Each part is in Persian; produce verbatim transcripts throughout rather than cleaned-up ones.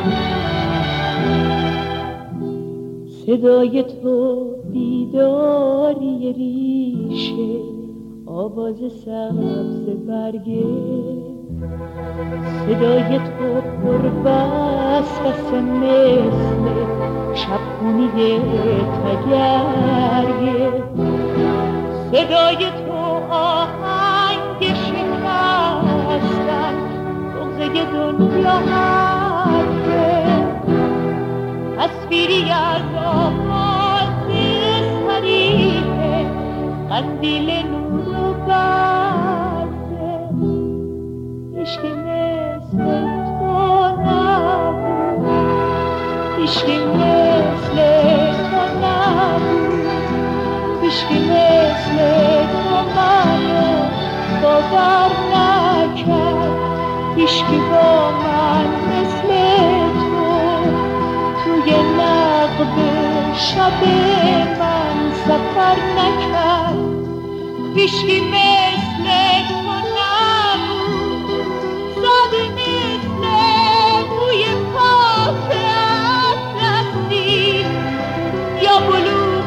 صدای تو بیداری ریشه، آواز سبز برگه، صدای تو پر وسوسه مثل شبخونی تگرگه، صدای تو آهنگ شکستن بغضه دنیا حرفه، تصویری از آغاز صریحه، قندیل نور و برده، عشقی مثل تو نبود، عشقی مثل تو نبود، عشقی مثل تو منو باور نکرد، عشقی با من مثل تو توی نقب شب من سفر نکرد، عشقی مثل تو نبود، ساده مثل بوی پاک اطلسی یا بلوغ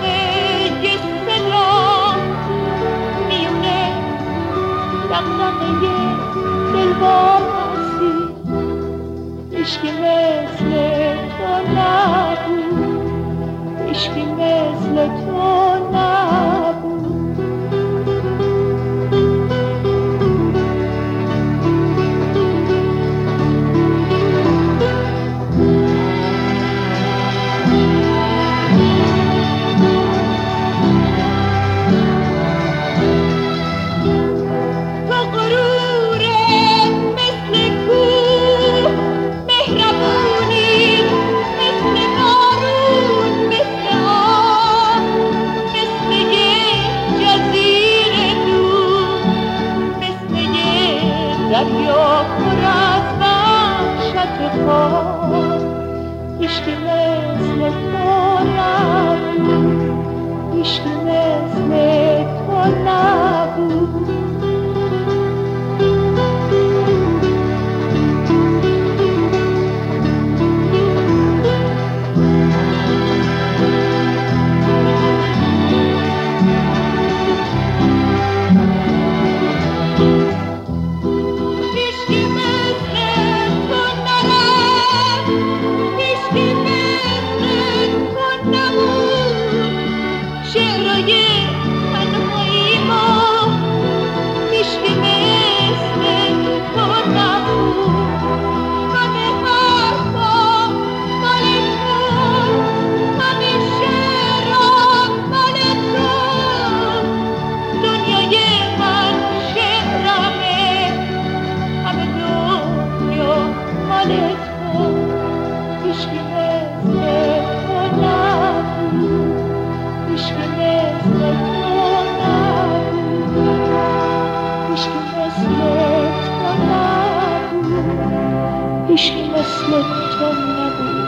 صدا میونه دغدغه دلواپسی، عشقی مثل تو نبود، عشقی مثل تو نبود. دریا پر از وحشت خواهد، عشقی مثل تو نبود، عشقی مثل تو نبود. عشقی مثل تو نبود.